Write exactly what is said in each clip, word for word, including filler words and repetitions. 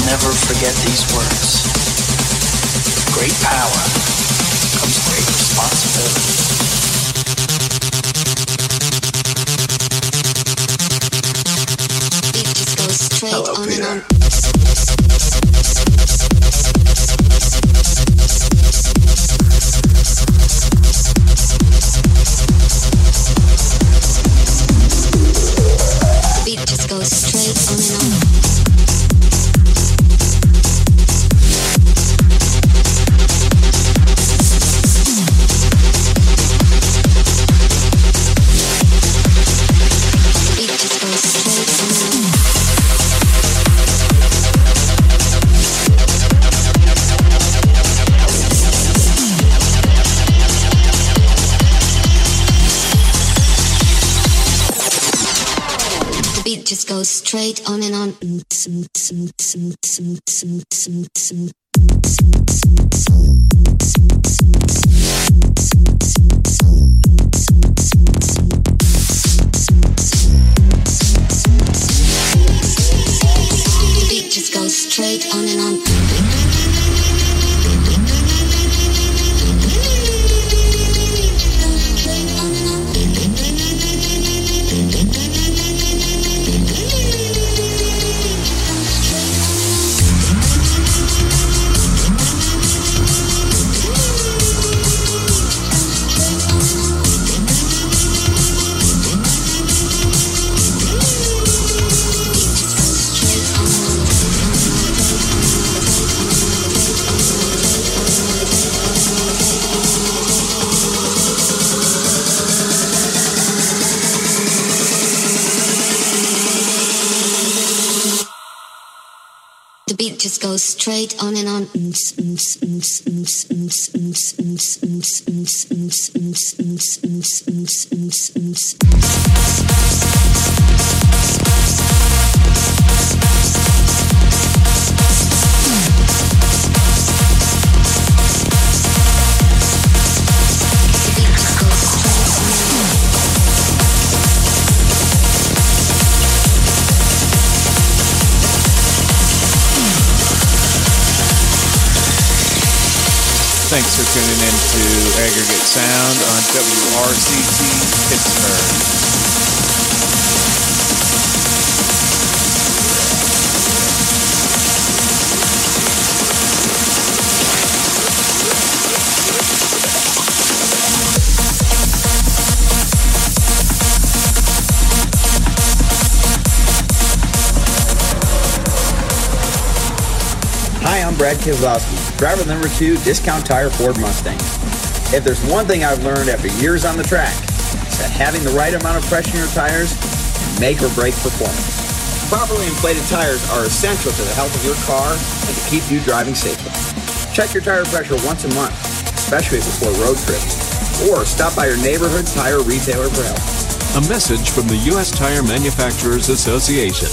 never forget these words. Great power comes great responsibility. Beat just goes straight Hello, on Peter. and on. Beat just goes straight on and on. Beat just goes straight on and on. The beat just goes straight on and on. The beat just goes straight on and on. The beat just goes straight on and on. Thanks for tuning in to Aggregate Sound on W R C T Pittsburgh. Hi, I'm Brad Kozlowski, driver number two, Discount Tire Ford Mustang. If there's one thing I've learned after years on the track, it's that having the right amount of pressure in your tires can make or break performance. Properly inflated tires are essential to the health of your car and to keep you driving safely. Check your tire pressure once a month, especially before road trips, or stop by your neighborhood tire retailer for help. A message from the U S Tire Manufacturers Association.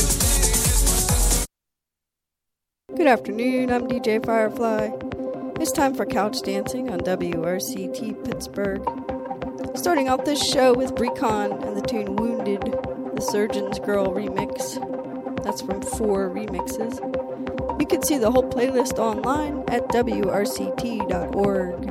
Good afternoon, I'm D J Firefly. It's time for Couch Dancing on W R C T Pittsburgh. Starting off this show with Brecon and the tune Wounded, the Surgeon's Girl remix. That's from four remixes. You can see the whole playlist online at W R C T dot org.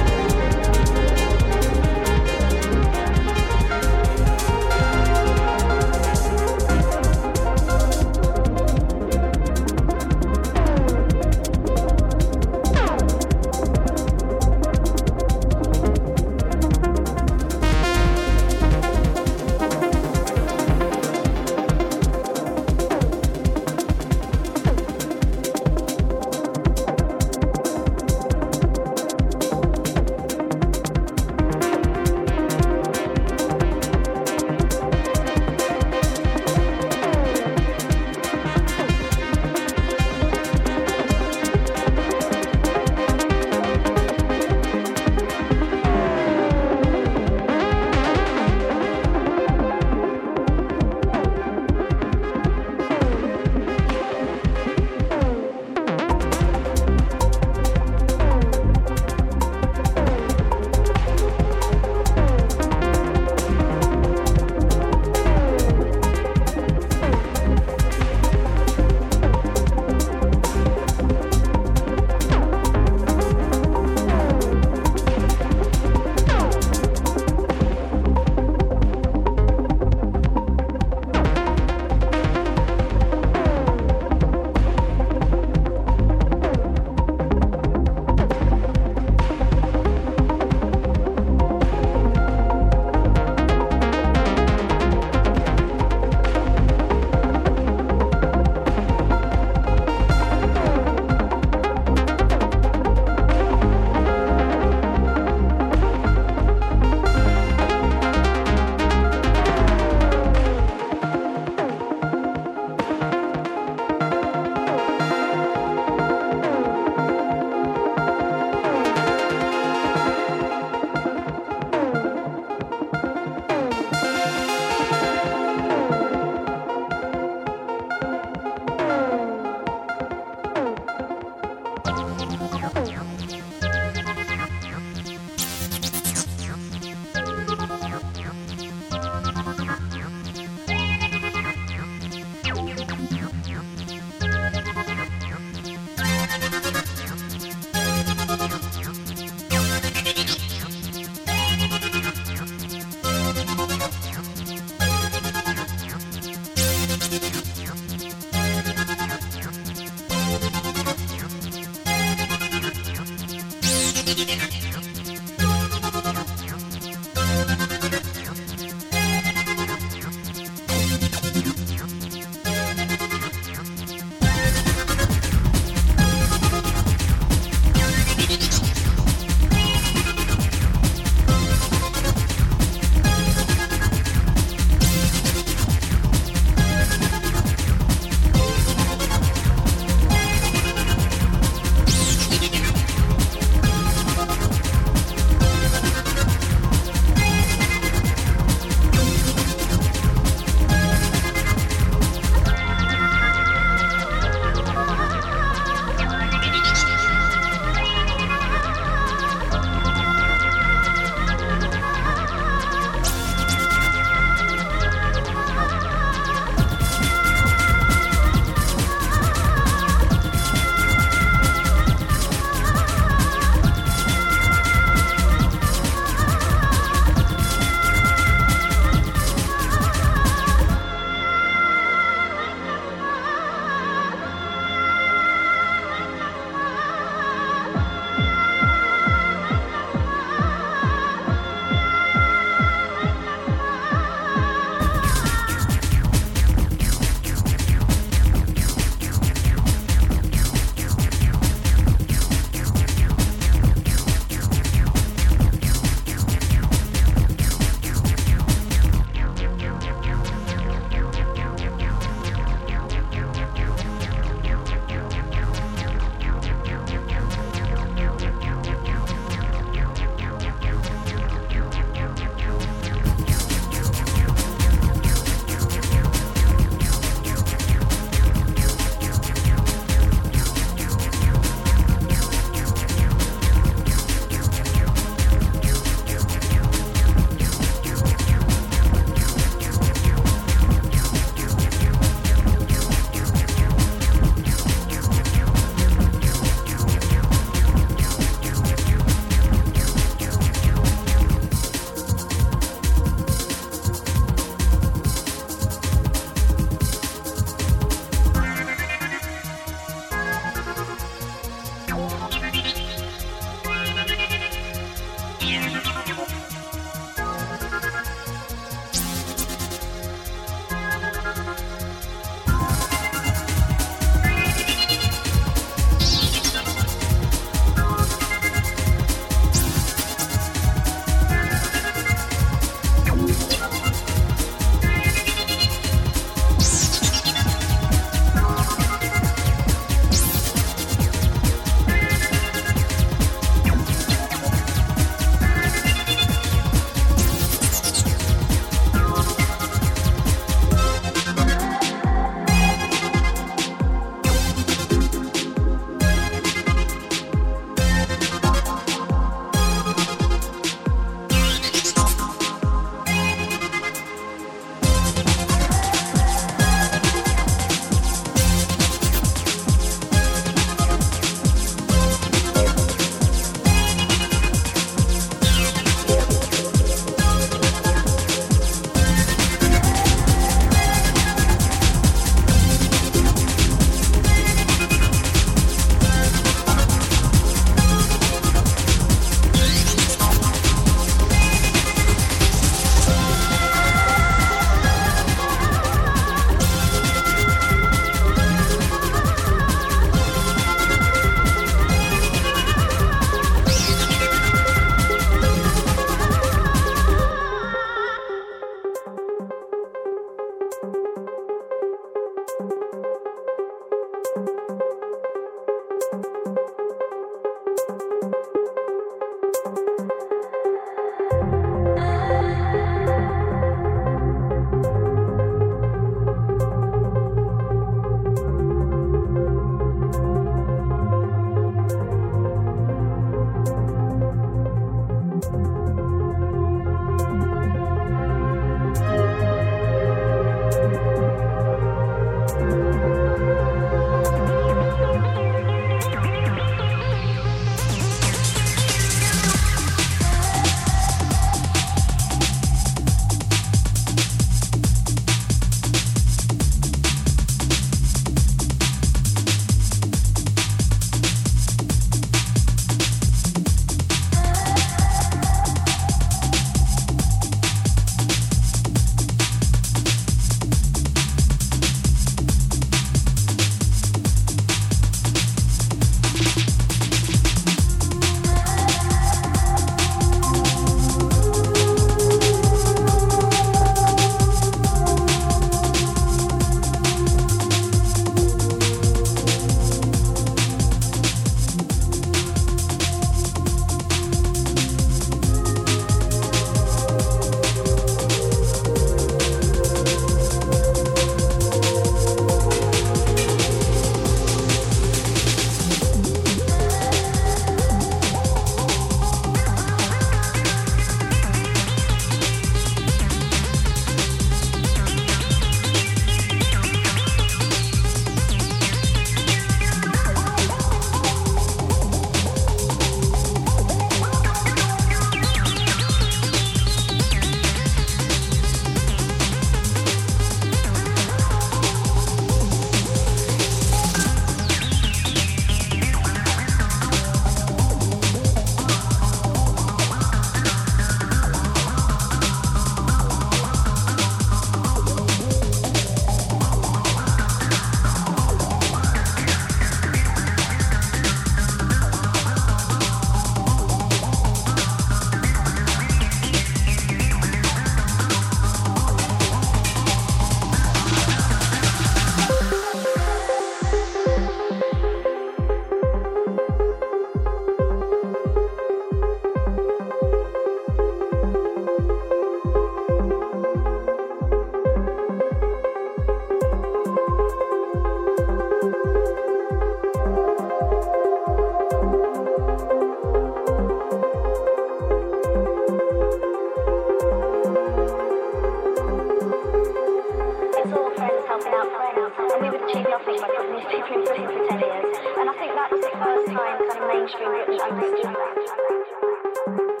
mainstream Britain understood that.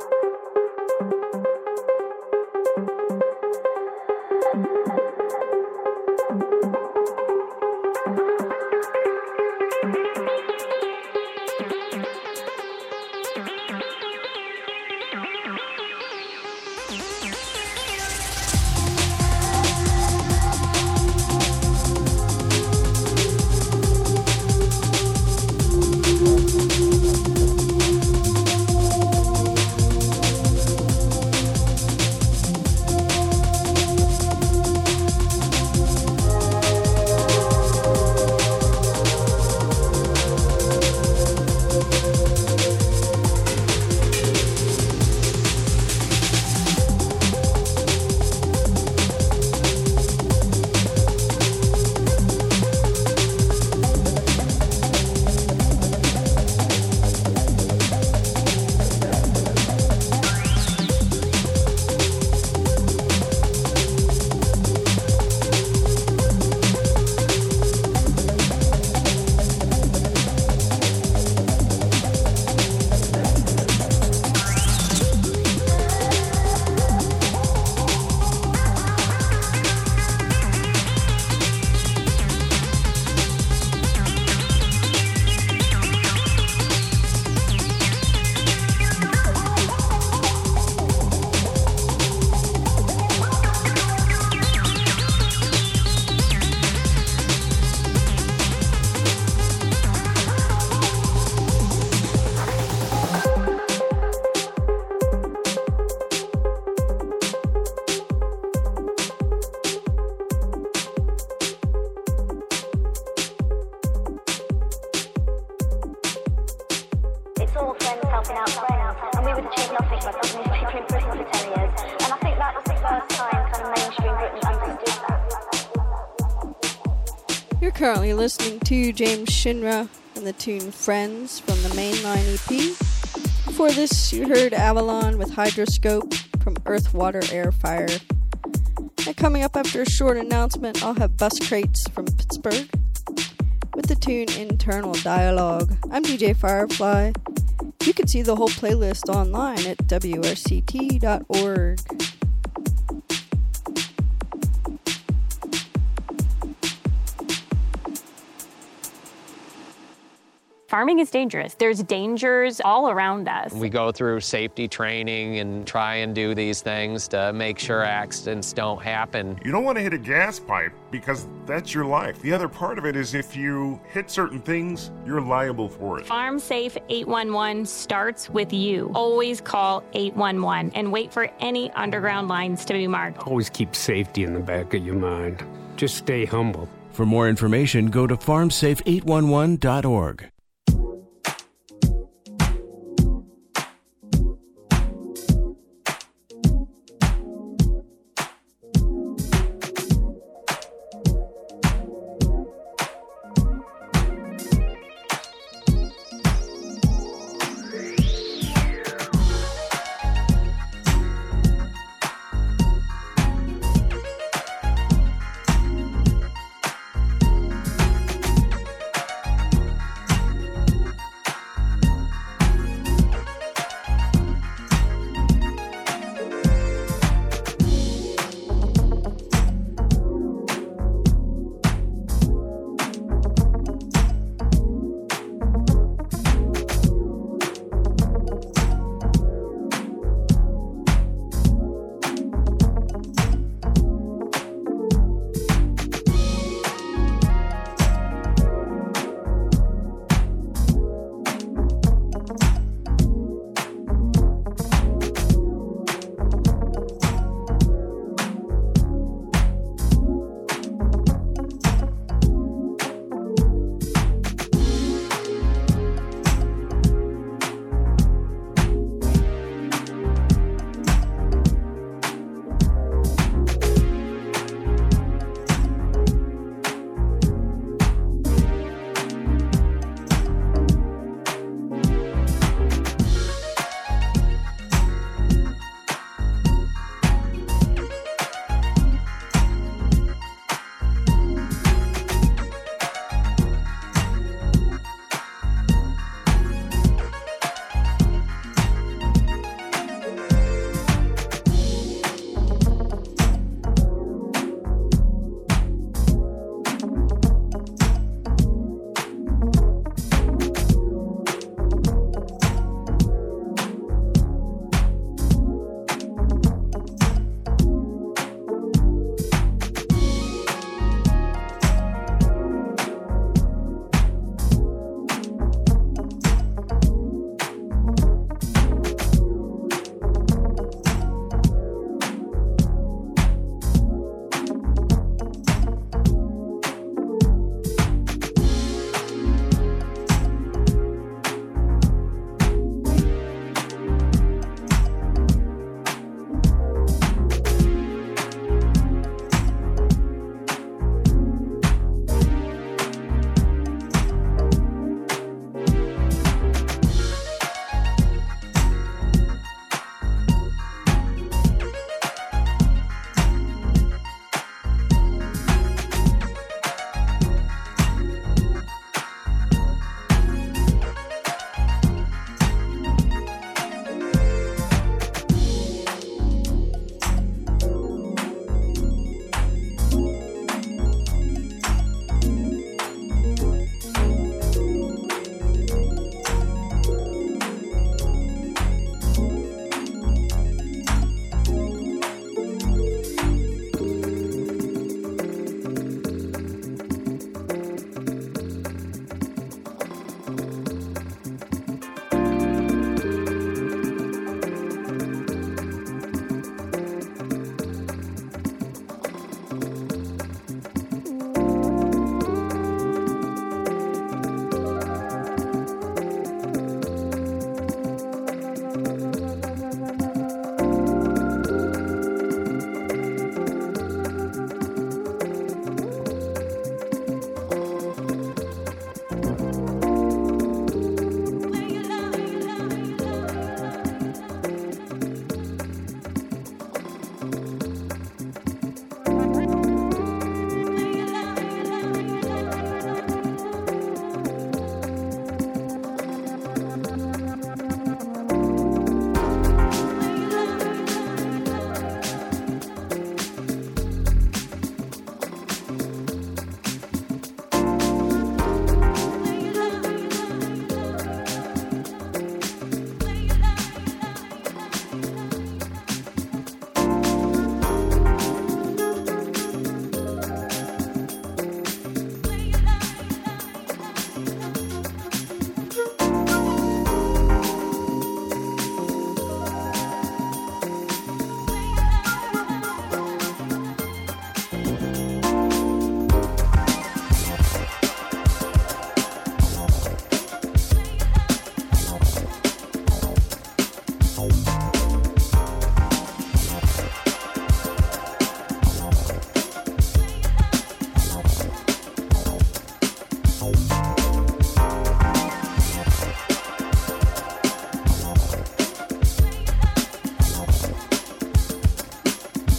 Currently listening to James Shinra and the tune Friends from the Mainline E P. Before this, you heard Avalon with Hydroscope from Earth, Water, Air, Fire. And coming up after a short announcement, I'll have Bus Crates from Pittsburgh with the tune Internal Dialogue. I'm D J Firefly. You can see the whole playlist online at W R C T dot org. Farming is dangerous. There's dangers all around us. We go through safety training and try and do these things to make sure accidents don't happen. You don't want to hit a gas pipe because that's your life. The other part of it is if you hit certain things, you're liable for it. Farm Safe eight one one starts with you. Always call eight one one and wait for any underground lines to be marked. Always keep safety in the back of your mind. Just stay humble. For more information, go to farm safe eight one one dot org.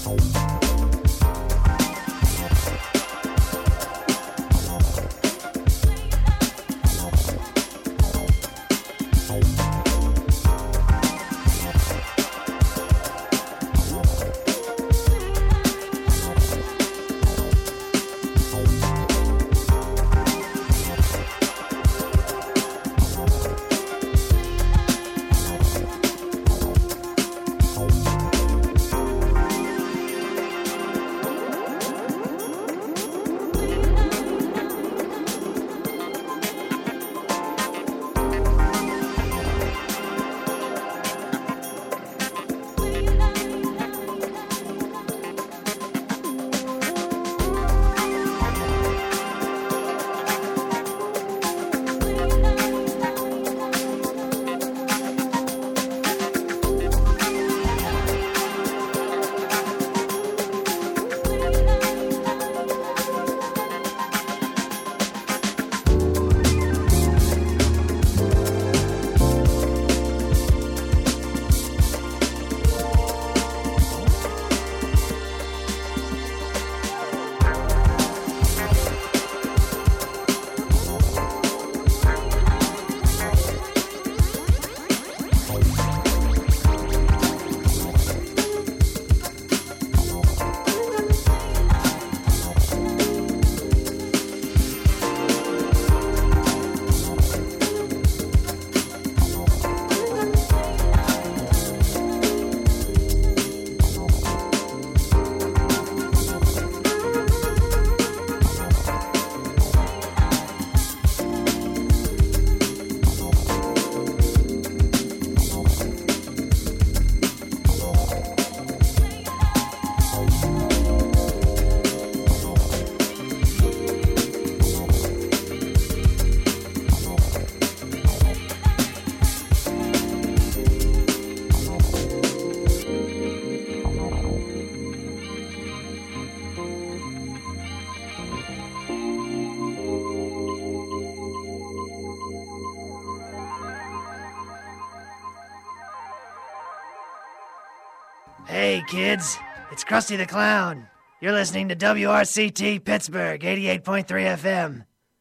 Hey, kids, it's Krusty the Clown. You're listening to W R C T Pittsburgh, eighty-eight point three F M.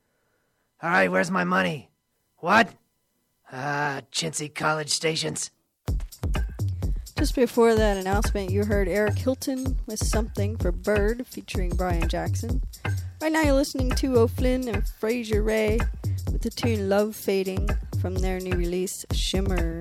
All right, where's my money? What? Ah, chintzy college stations. Just before that announcement, you heard Eric Hilton with Something for Bird featuring Brian Jackson. Right now you're listening to O'Flynn and Fraser Ray with the tune Love Fading from their new release, Shimmer.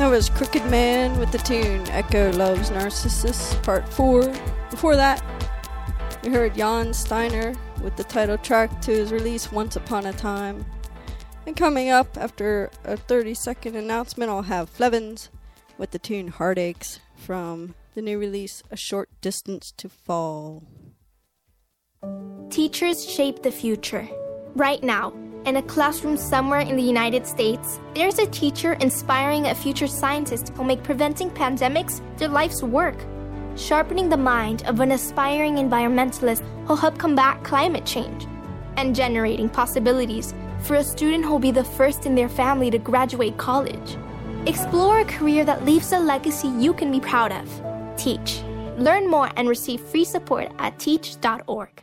That was Crooked Man with the tune Echo Loves Narcissus Part four. Before that, we heard Jan Steiner with the title track to his release Once Upon a Time. And coming up after a thirty second announcement, I'll have Flevins with the tune Heartaches from the new release A Short Distance to Fall. Teachers shape the future. Right now, in a classroom somewhere in the United States, there's a teacher inspiring a future scientist who'll make preventing pandemics their life's work, sharpening the mind of an aspiring environmentalist who'll help combat climate change, and generating possibilities for a student who'll be the first in their family to graduate college. Explore a career that leaves a legacy you can be proud of. Teach. Learn more and receive free support at teach dot org.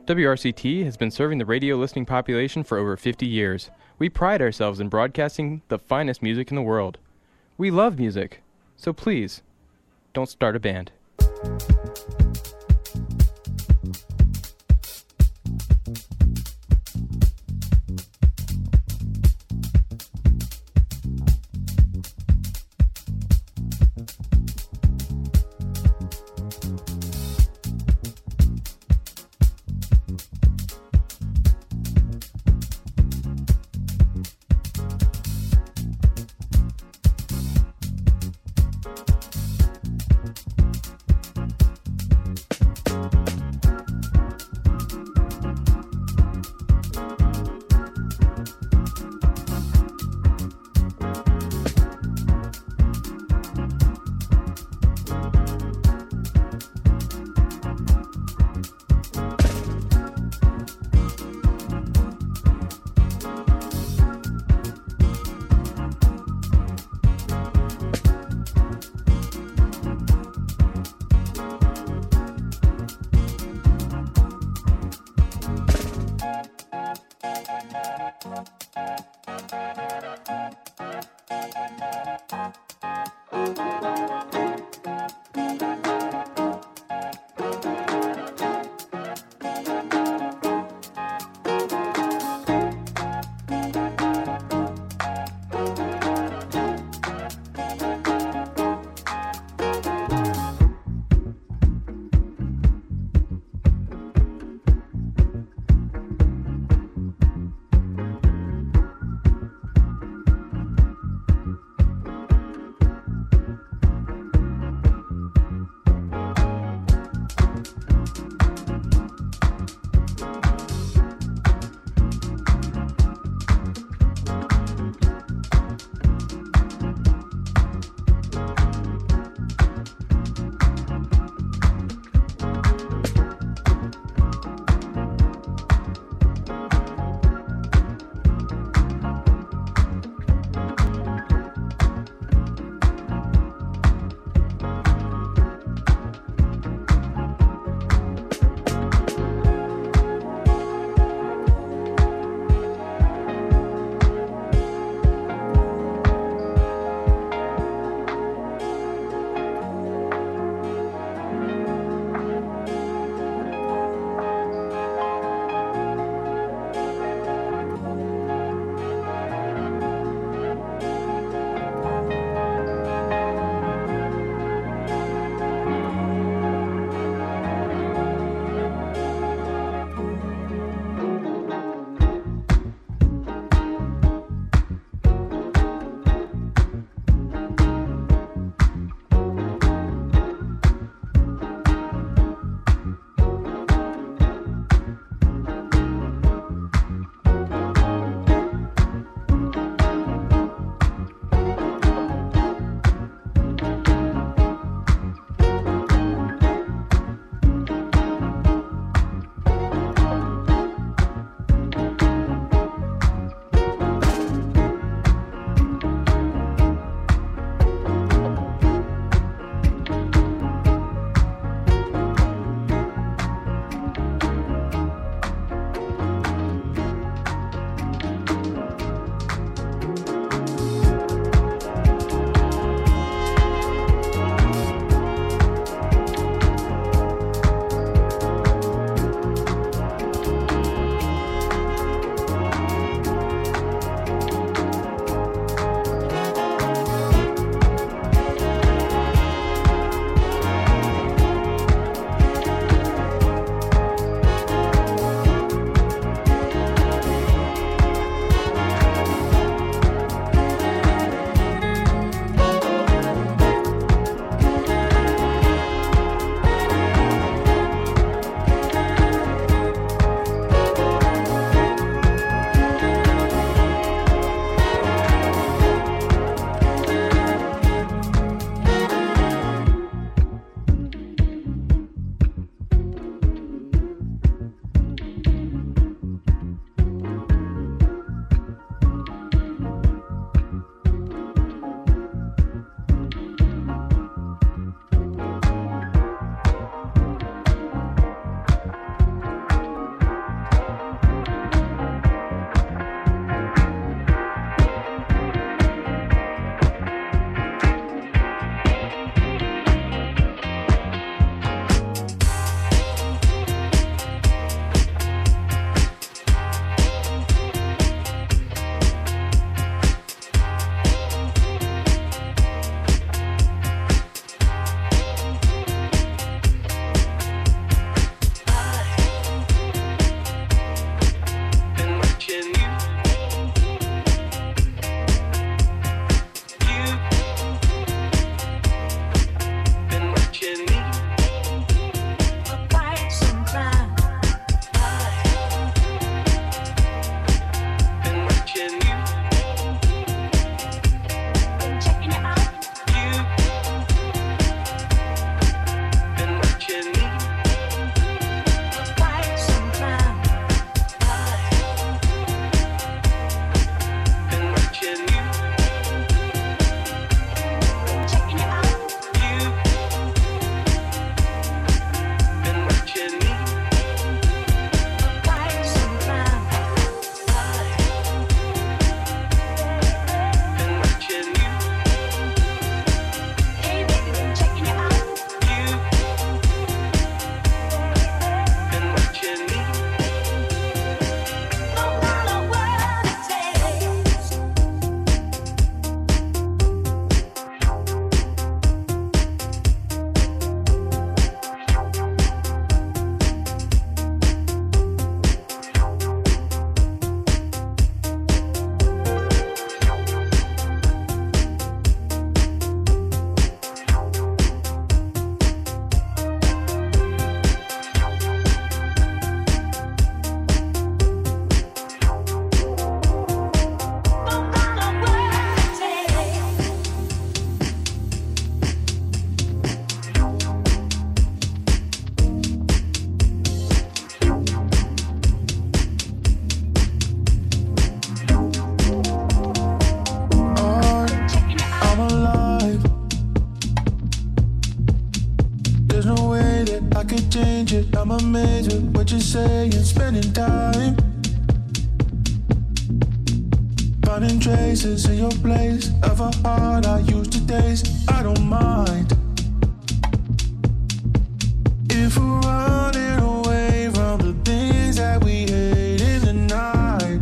W R C T has been serving the radio listening population for over fifty years. We pride ourselves in broadcasting the finest music in the world. We love music, so please, don't start a band. it, I'm amazed with what you're saying, spending time finding traces in your place of a heart I used to taste. I don't mind if we're running away from the things that we hate in the night.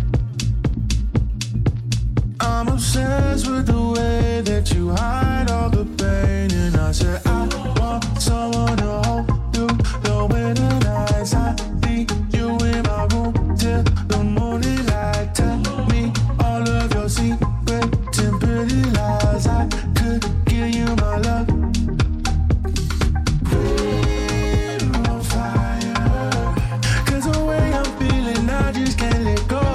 I'm obsessed with the way that you hide all the pain, and I said I want someone to hold you. The winter nights I need you in my room till the morning light. Tell me all of your secrets and pretty lies. I could give you my love. We're on fire, 'cause the way I'm feeling I just can't let go.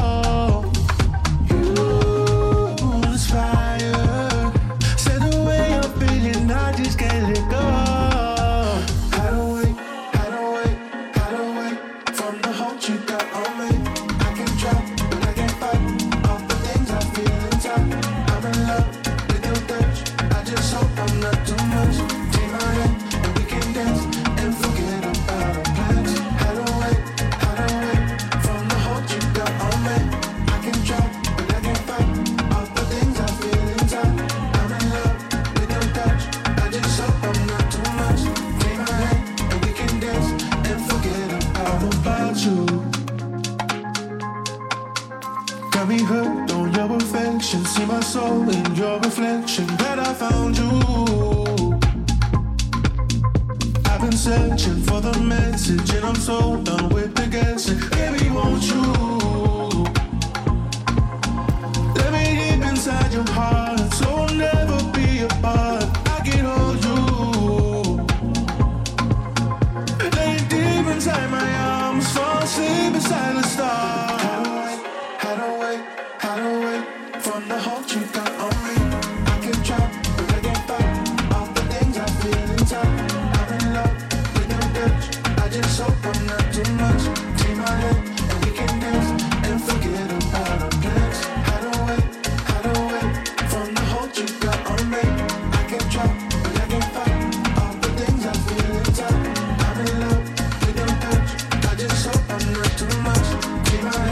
I just can't let go. I don't wait, I don't wait, I don't wait from the hold you got on me. I can try, but I can't fight all the things I feel inside. I'm in love with your touch. I just hope I'm not too much. Take my hand and we can dance and forget about our plans. I don't wait, I don't wait from the hold you got on me. I can try, but I can't fight all the things I feel inside. I'm in love with your touch. I just hope I'm not too much. Take my hand and we can dance and forget about, about you. Got me hooked on your affection. See my soul in your reflection. Glad I found you. I've been searching for the message and I'm so done with the guessing. Baby, won't you let me deep inside your heart, so we'll never be apart. I can hold you, lay deep inside my arms, fall asleep beside the stars. I don't wait, I don't wait, I don't wait from the hold you got on me. I can try, but I can't fight all the things I feel inside. I'm in love with your touch. I just hope I'm not too much. Take my hand and we can dance and forget about our plans. I don't wait, I don't wait from the hold you got on me. I can try, but I can't fight all the things I feel inside. I'm in love with your touch. I just hope I'm not too much. Take my hand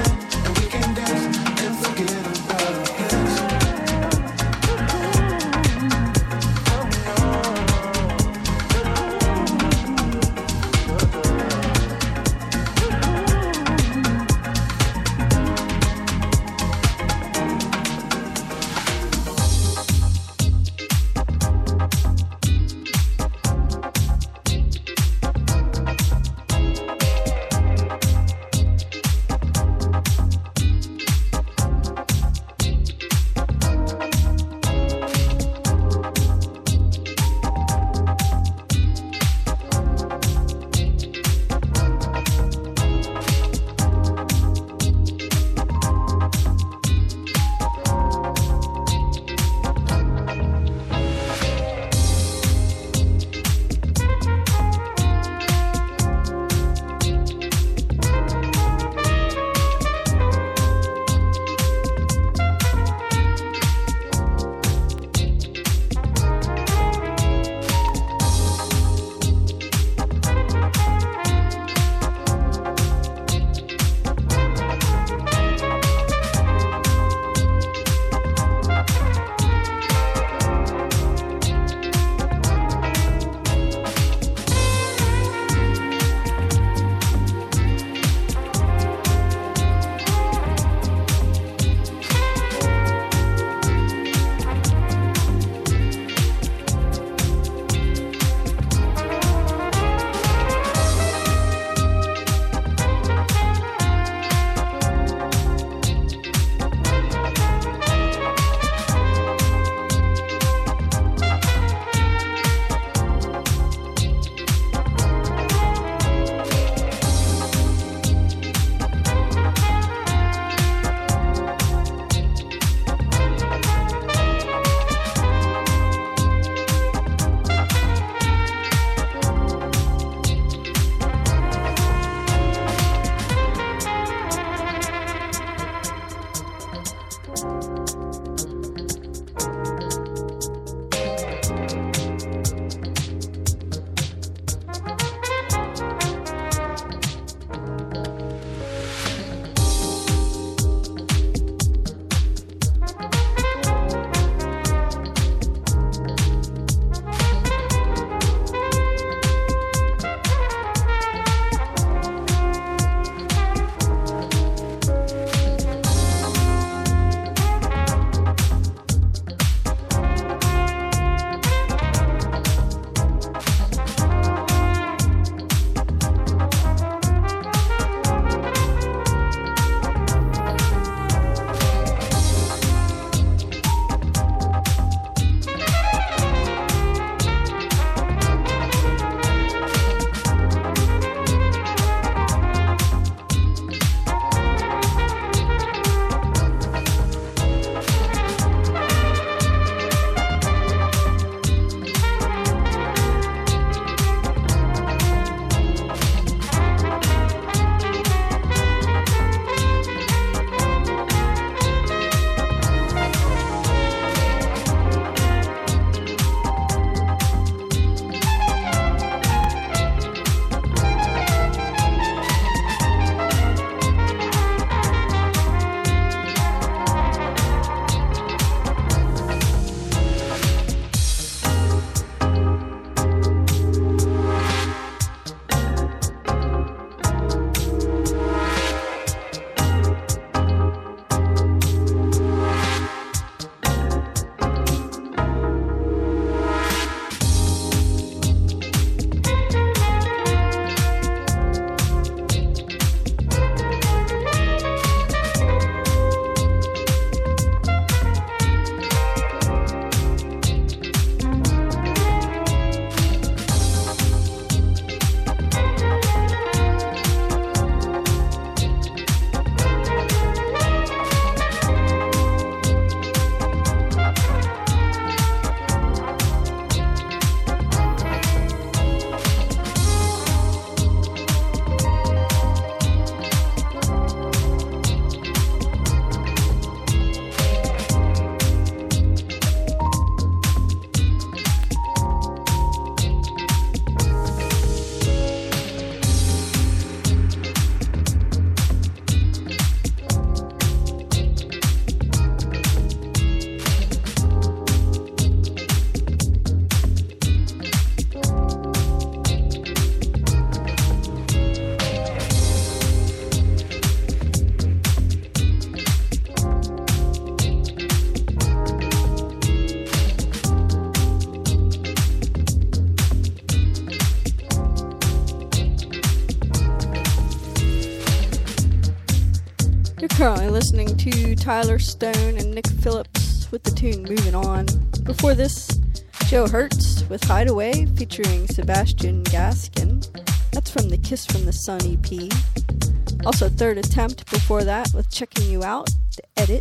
Currently listening to Tyler Stone and Nick Phillips with the tune Moving On. Before this, Joe Hertz with Hideaway featuring Sebastian Gaskin. That's from the Kiss from the Sun E P. Also Third Attempt before that with Checking You Out, the edit.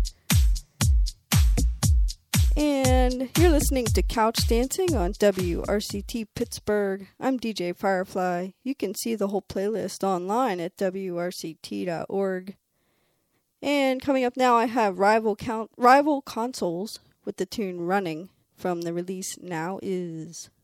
And you're listening to Couch Dancing on W R C T Pittsburgh. I'm D J Firefly. You can see the whole playlist online at W R C T dot org. And coming up now, I have Rival Count, Rival Consoles with the tune Running from the release Now Is.